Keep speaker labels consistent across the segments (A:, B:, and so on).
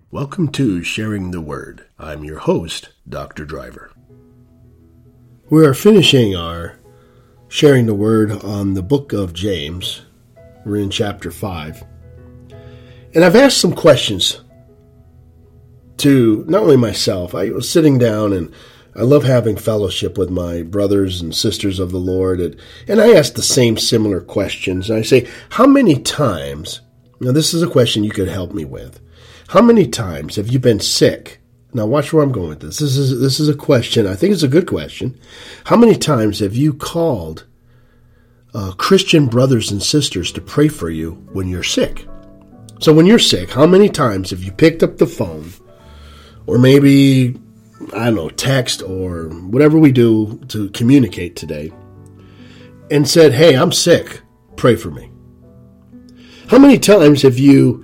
A: Welcome to Sharing the Word. I'm your host, Dr. Driver. We are finishing our Sharing the Word on the book of James. We're in chapter 5. And I've asked some questions to not only myself. I was sitting down and I love having fellowship with my brothers and sisters of the Lord. And I asked the same similar questions. And I say, how many times, now this is a question you could help me with. How many times have you been sick? Now watch where I'm going with this. This is a question. I think it's a good question. How many times have you called Christian brothers and sisters to pray for you when you're sick? So when you're sick, how many times have you picked up the phone or maybe, I don't know, text or whatever we do to communicate today and said, hey, I'm sick, pray for me? How many times have you,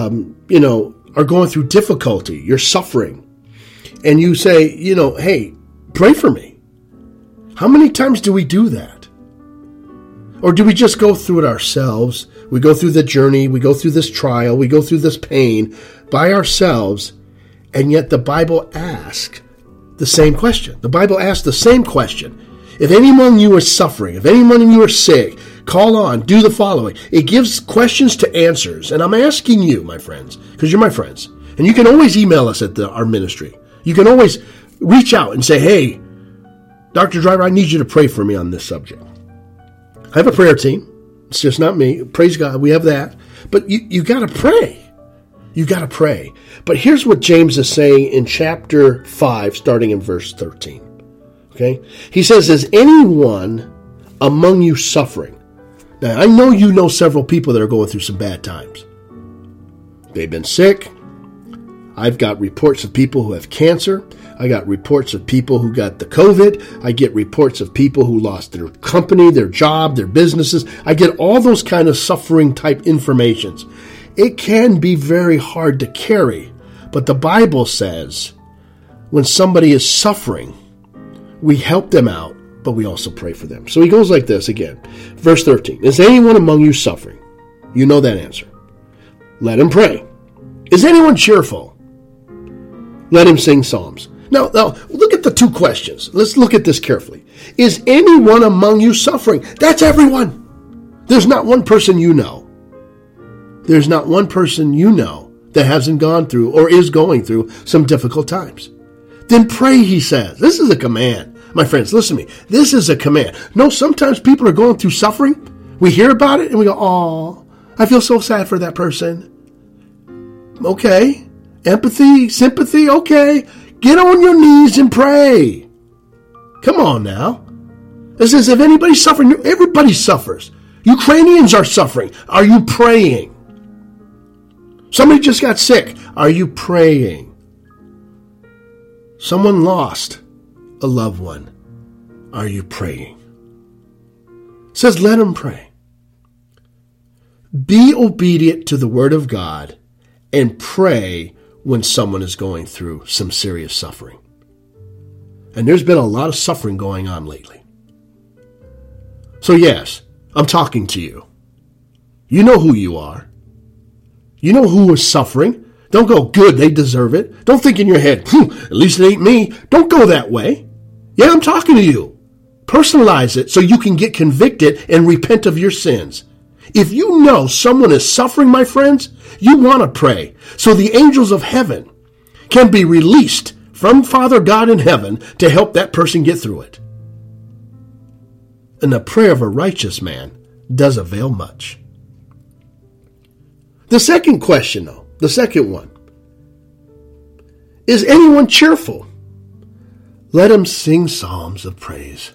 A: are going through difficulty, you're suffering, and you say, hey, pray for me? How many times do we do that? Or do we just go through it ourselves? We go through the journey, we go through this trial, we go through this pain by ourselves, and yet the Bible asks the same question. The Bible asks the same question. If any among you is suffering, if any among you are sick, call on, do the following. It gives questions to answers. And I'm asking you, my friends, because you're my friends, and you can always email us at our ministry. You can always reach out and say, hey, Dr. Driver, I need you to pray for me on this subject. I have a prayer team. It's just not me. Praise God, we have that. But you got to pray. You got to pray. But here's what James is saying in chapter 5, starting in verse 13. Okay? He says, is anyone among you suffering? Now, I know you know several people that are going through some bad times. They've been sick. I've got reports of people who have cancer. I got reports of people who got the COVID. I get reports of people who lost their company, their job, their businesses. I get all those kind of suffering type informations. It can be very hard to carry, but the Bible says when somebody is suffering, we help them out, but we also pray for them. So he goes like this again. Verse 13. Is anyone among you suffering? You know that answer. Let him pray. Is anyone cheerful? Let him sing psalms. Now, look at the two questions. Let's look at this carefully. Is anyone among you suffering? That's everyone. There's not one person you know. There's not one person you know that hasn't gone through or is going through some difficult times. Then pray, he says. This is a command. My friends, listen to me. This is a command. No, sometimes people are going through suffering. We hear about it and we go, oh, I feel so sad for that person. Okay. Empathy, sympathy, okay. Get on your knees and pray. Come on now. It says if anybody's suffering, everybody suffers. Ukrainians are suffering. Are you praying? Somebody just got sick. Are you praying? Someone lost a loved one. Are you praying? It says, let them pray. Be obedient to the word of God and pray when someone is going through some serious suffering. And there's been a lot of suffering going on lately. So yes, I'm talking to you. You know who you are. You know who is suffering. Don't go, good, they deserve it. Don't think in your head, at least it ain't me. Don't go that way. Yeah, I'm talking to you. Personalize it so you can get convicted and repent of your sins. If you know someone is suffering, my friends, you want to pray so the angels of heaven can be released from Father God in heaven to help that person get through it. And the prayer of a righteous man does avail much. The second question, though, the second one. Is anyone cheerful? Let him sing psalms of praise.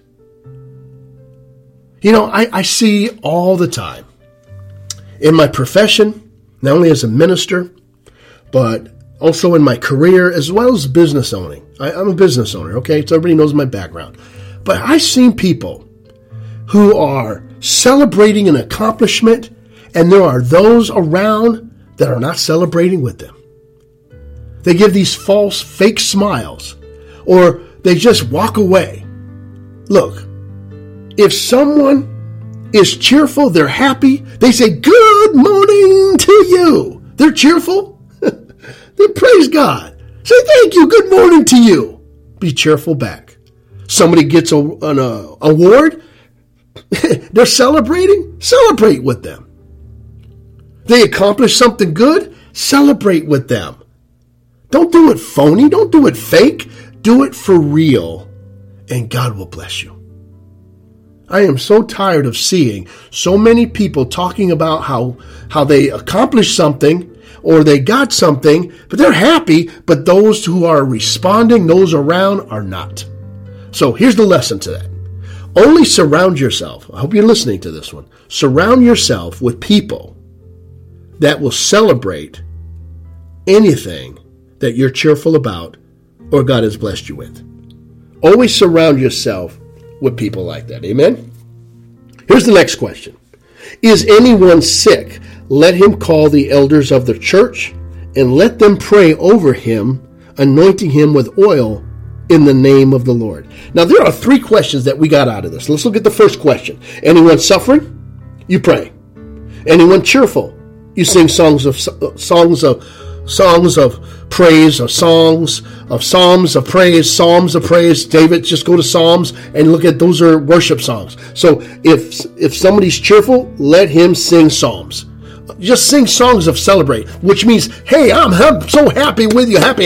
A: I see all the time in my profession, not only as a minister, but also in my career, as well as business owning. I'm a business owner, okay? So everybody knows my background. But I've seen people who are celebrating an accomplishment, and there are those around that are not celebrating with them. They give these false, fake smiles, or they just walk away. Look, if someone is cheerful, they're happy, they say, good morning to you. They're cheerful. then praise God. Say thank you, good morning to you. Be cheerful back. Somebody gets an award, they're celebrating, celebrate with them. They accomplish something good, celebrate with them. Don't do it phony, don't do it fake, do it for real, and God will bless you. I am so tired of seeing so many people talking about how they accomplished something or they got something, but they're happy, but those who are responding, those around, are not. So here's the lesson to that. Only surround yourself, I hope you're listening to this one, surround yourself with people that will celebrate anything that you're cheerful about or God has blessed you with. Always surround yourself with people like that. Amen? Here's the next question. Is anyone sick? Let him call the elders of the church and let them pray over him, anointing him with oil in the name of the Lord. Now, there are 3 questions that we got out of this. Let's look at the first question. Anyone suffering? You pray. Anyone cheerful? You sing songs of praise, or songs of psalms of praise, psalms of praise. David, just go to Psalms and look at those are worship songs. So if somebody's cheerful, let him sing psalms. Just sing songs of celebrate, which means, hey, I'm so happy with you. Happy.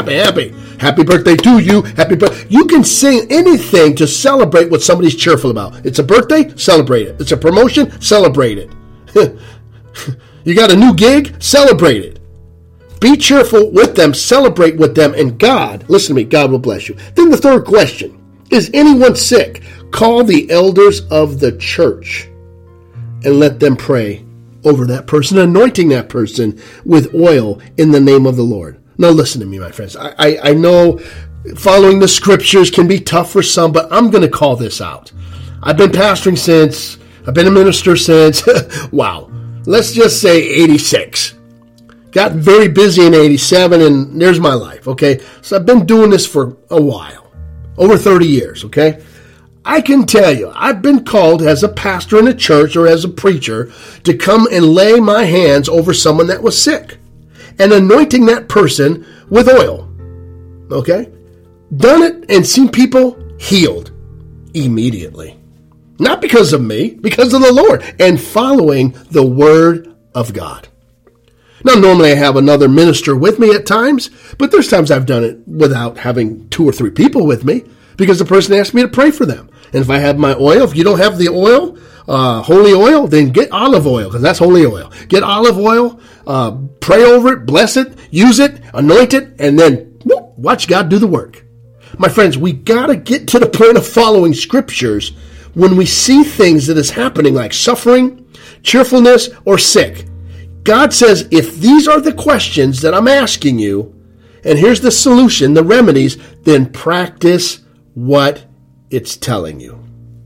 A: Happy birthday to you. Happy birthday. You can sing anything to celebrate what somebody's cheerful about. It's a birthday, celebrate it. It's a promotion, celebrate it. You got a new gig, celebrate it. Be cheerful with them, celebrate with them, and God, listen to me, God will bless you. Then the third question, is anyone sick? Call the elders of the church and let them pray over that person, anointing that person with oil in the name of the Lord. Now listen to me, my friends. I know following the scriptures can be tough for some, but I'm going to call this out. I've been pastoring since, I've been a minister since, wow, let's just say 86. Got very busy in 87, and there's my life, okay? So I've been doing this for a while, over 30 years, okay? I can tell you, I've been called as a pastor in a church or as a preacher to come and lay my hands over someone that was sick and anointing that person with oil, okay? Done it and seen people healed immediately. Not because of me, because of the Lord and following the word of God. Now, normally I have another minister with me at times, but there's times I've done it without having 2 or 3 people with me because the person asked me to pray for them. And if I have my oil, if you don't have the oil, holy oil, then get olive oil because that's holy oil. Get olive oil, pray over it, bless it, use it, anoint it, and then watch God do the work. My friends, we got to get to the point of following scriptures when we see things that is happening like suffering, cheerfulness, or sick. God says, if these are the questions that I'm asking you, and here's the solution, the remedies, then practice what it's telling you.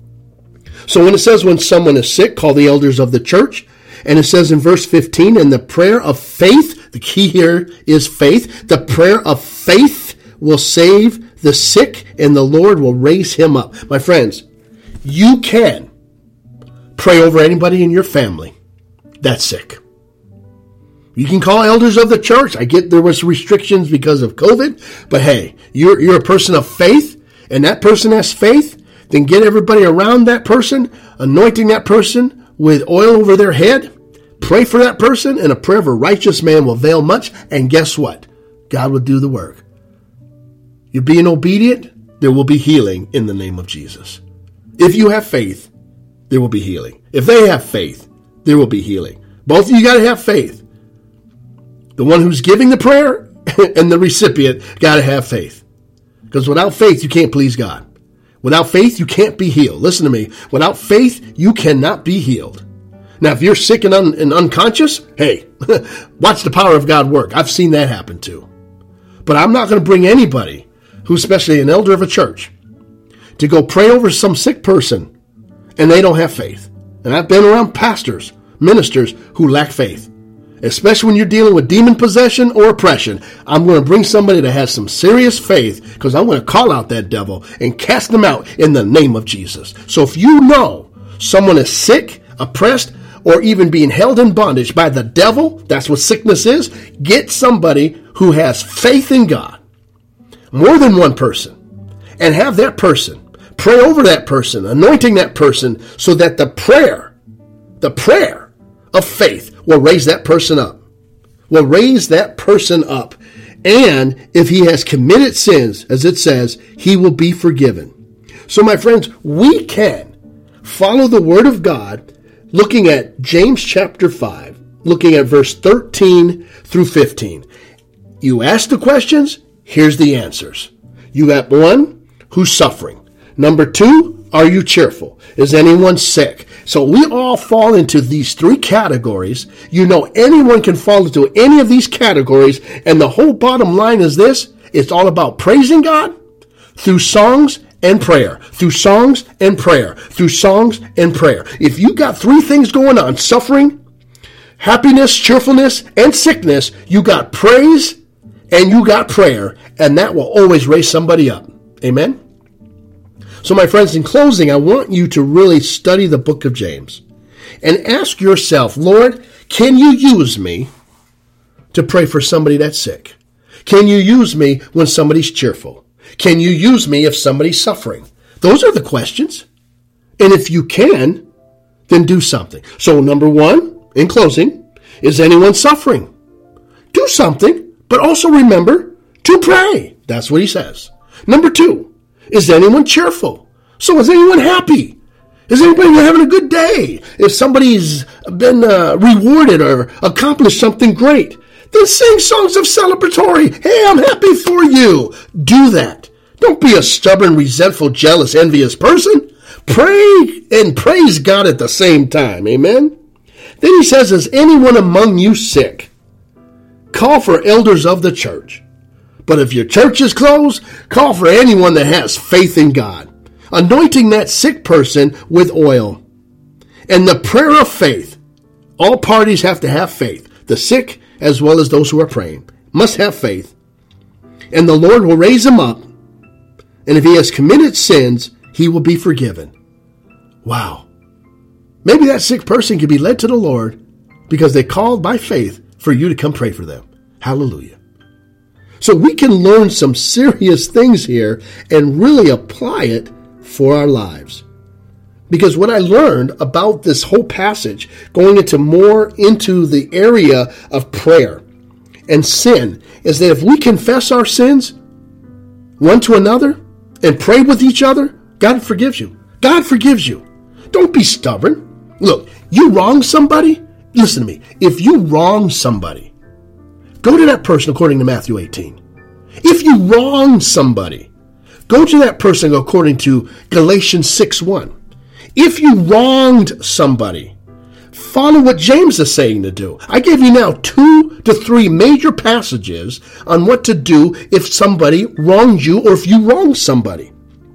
A: So when it says when someone is sick, call the elders of the church. And it says in verse 15, and the prayer of faith, the key here is faith. The prayer of faith will save the sick and the Lord will raise him up. My friends, you can pray over anybody in your family that's sick. You can call elders of the church. I get there was restrictions because of COVID, but hey, you're a person of faith, and that person has faith, then get everybody around that person, anointing that person with oil over their head, pray for that person, and a prayer of a righteous man will avail much, and guess what? God will do the work. You're being obedient, there will be healing in the name of Jesus. If you have faith, there will be healing. If they have faith, there will be healing. Both of you got to have faith. The one who's giving the prayer and the recipient got to have faith. Because without faith, you can't please God. Without faith, you can't be healed. Listen to me. Without faith, you cannot be healed. Now, if you're sick and unconscious, hey, watch the power of God work. I've seen that happen too. But I'm not going to bring anybody, who's especially an elder of a church, to go pray over some sick person and they don't have faith. And I've been around pastors, ministers who lack faith. Especially when you're dealing with demon possession or oppression. I'm going to bring somebody that has some serious faith because I'm going to call out that devil and cast them out in the name of Jesus. So if you know someone is sick, oppressed, or even being held in bondage by the devil, that's what sickness is, get somebody who has faith in God, more than one person, and have that person pray over that person, anointing that person so that the prayer of faith will raise that person up. Will raise that person up. And if he has committed sins, as it says, he will be forgiven. So my friends, we can follow the word of God looking at James chapter 5, looking at verse 13 through 15. You ask the questions, here's the answers. You got one, who's suffering? Number two, are you cheerful? Is anyone sick? So we all fall into these three categories. You know, anyone can fall into any of these categories. And the whole bottom line is this. It's all about praising God through songs and prayer. Through songs and prayer. Through songs and prayer. If you got three things going on, suffering, happiness, cheerfulness, and sickness, you got praise and you got prayer. And that will always raise somebody up. Amen? So my friends, in closing, I want you to really study the book of James and ask yourself, Lord, can you use me to pray for somebody that's sick? Can you use me when somebody's cheerful? Can you use me if somebody's suffering? Those are the questions. And if you can, then do something. So number one, in closing, is anyone suffering? Do something, but also remember to pray. That's what he says. Number two, is anyone cheerful? So is anyone happy? Is anybody having a good day? If somebody's been rewarded or accomplished something great, then sing songs of celebratory. Hey, I'm happy for you. Do that. Don't be a stubborn, resentful, jealous, envious person. Pray and praise God at the same time. Amen? Then he says, is anyone among you sick? Call for elders of the church. But if your church is closed, call for anyone that has faith in God, anointing that sick person with oil. And the prayer of faith, all parties have to have faith. The sick as well as those who are praying must have faith. And the Lord will raise him up. And if he has committed sins, he will be forgiven. Wow. Maybe that sick person can be led to the Lord because they called by faith for you to come pray for them. Hallelujah. So we can learn some serious things here and really apply it for our lives. Because what I learned about this whole passage, going more into the area of prayer and sin, is that if we confess our sins one to another and pray with each other, God forgives you. God forgives you. Don't be stubborn. Look, you wrong somebody? Listen to me. If you wrong somebody, go to that person according to Matthew 18. If you wrong somebody, go to that person according to Galatians 6:1. If you wronged somebody, follow what James is saying to do. I gave you now 2 to 3 major passages on what to do if somebody wronged you or if you wronged somebody.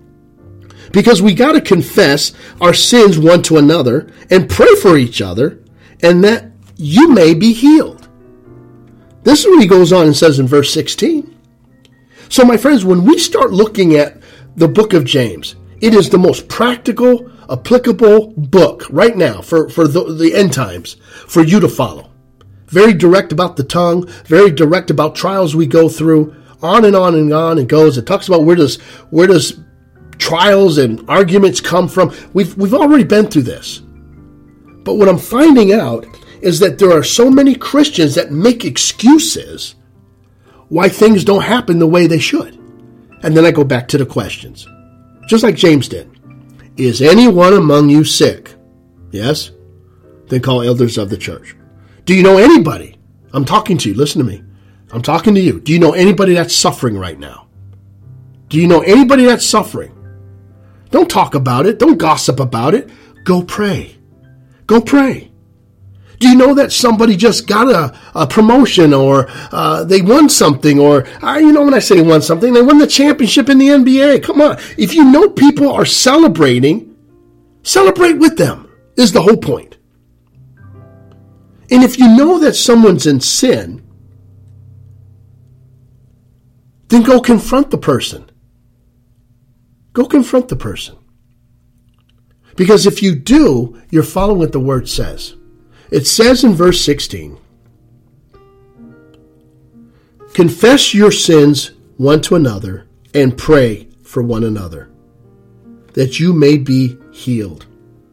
A: Because we got to confess our sins one to another and pray for each other and that you may be healed. This is what he goes on and says in verse 16. So my friends, when we start looking at the book of James, it is the most practical, applicable book right now for the end times for you to follow. Very direct about the tongue, very direct about trials we go through, on and on and on it goes. It talks about where does trials and arguments come from. We've already been through this. But what I'm finding out is that there are so many Christians that make excuses why things don't happen the way they should. And then I go back to the questions. Just like James did. Is anyone among you sick? Yes? Then call elders of the church. Do you know anybody? I'm talking to you. Listen to me. I'm talking to you. Do you know anybody that's suffering right now? Do you know anybody that's suffering? Don't talk about it. Don't gossip about it. Go pray. Go pray. Do you know that somebody just got a promotion or they won something or, when I say they won something, they won the championship in the NBA. Come on. If you know people are celebrating, celebrate with them is the whole point. And if you know that someone's in sin, then go confront the person. Go confront the person. Because if you do, you're following what the word says. It says in verse 16, confess your sins one to another and pray for one another, that you may be healed.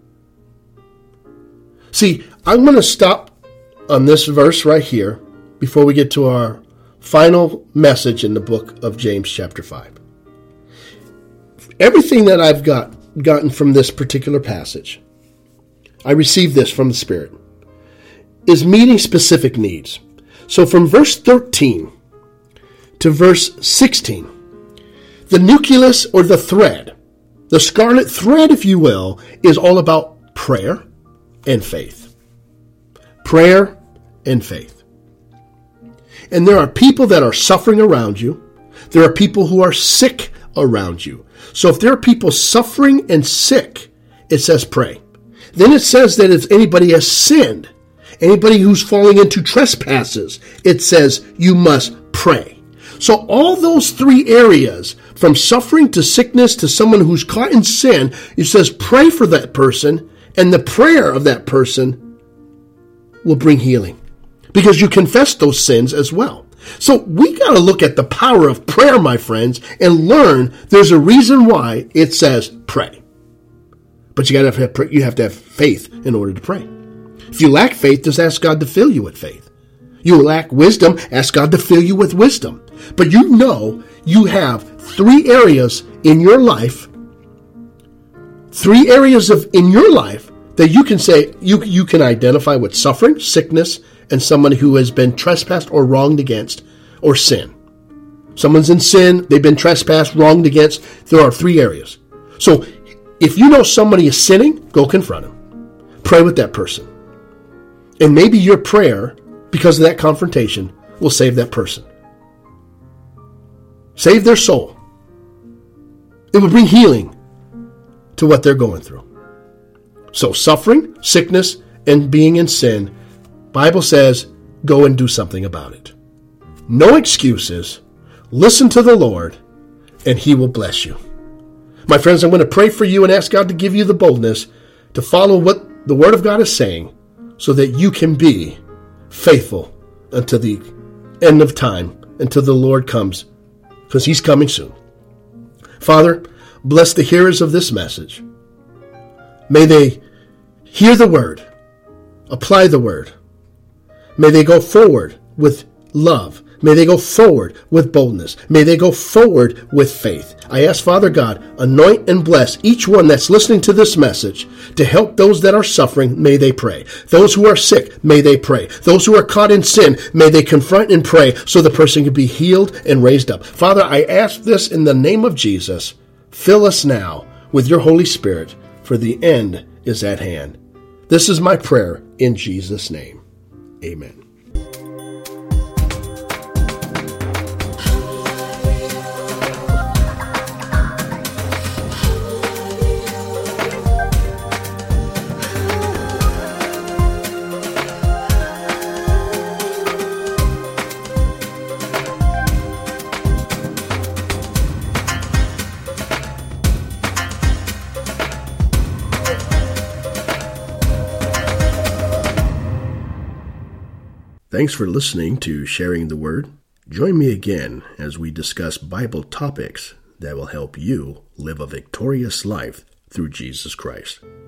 A: See, I'm going to stop on this verse right here before we get to our final message in the book of James chapter 5. Everything that I've gotten from this particular passage, I received this from the Spirit, is meeting specific needs. So from verse 13 to verse 16, the nucleus or the thread, the scarlet thread, if you will, is all about prayer and faith. Prayer and faith. And there are people that are suffering around you. There are people who are sick around you. So if there are people suffering and sick, it says pray. Then it says that if anybody has sinned, anybody who's falling into trespasses, it says you must pray. So all those three areas, from suffering to sickness to someone who's caught in sin, it says pray for that person, and the prayer of that person will bring healing. Because you confess those sins as well. So we got to look at the power of prayer, my friends, and learn there's a reason why it says pray. But you have to have faith in order to pray. If you lack faith, just ask God to fill you with faith. You lack wisdom, ask God to fill you with wisdom. But you know you have three areas in your life, in your life that you can say you can identify with suffering, sickness, and somebody who has been trespassed or wronged against, or sin. Someone's in sin, they've been trespassed, wronged against. There are three areas. So if you know somebody is sinning, go confront him. Pray with that person. And maybe your prayer, because of that confrontation, will save that person. Save their soul. It will bring healing to what they're going through. So suffering, sickness, and being in sin, Bible says, go and do something about it. No excuses. Listen to the Lord, and He will bless you. My friends, I'm going to pray for you and ask God to give you the boldness to follow what the Word of God is saying so that you can be faithful until the end of time, until the Lord comes, because He's coming soon. Father, bless the hearers of this message. May they hear the Word, apply the Word. May they go forward with love. May they go forward with boldness. May they go forward with faith. I ask, Father God, anoint and bless each one that's listening to this message to help those that are suffering. May they pray. Those who are sick, may they pray. Those who are caught in sin, may they confront and pray so the person can be healed and raised up. Father, I ask this in the name of Jesus. Fill us now with your Holy Spirit, for the end is at hand. This is my prayer in Jesus' name. Amen. Thanks for listening to Sharing the Word. Join me again as we discuss Bible topics that will help you live a victorious life through Jesus Christ.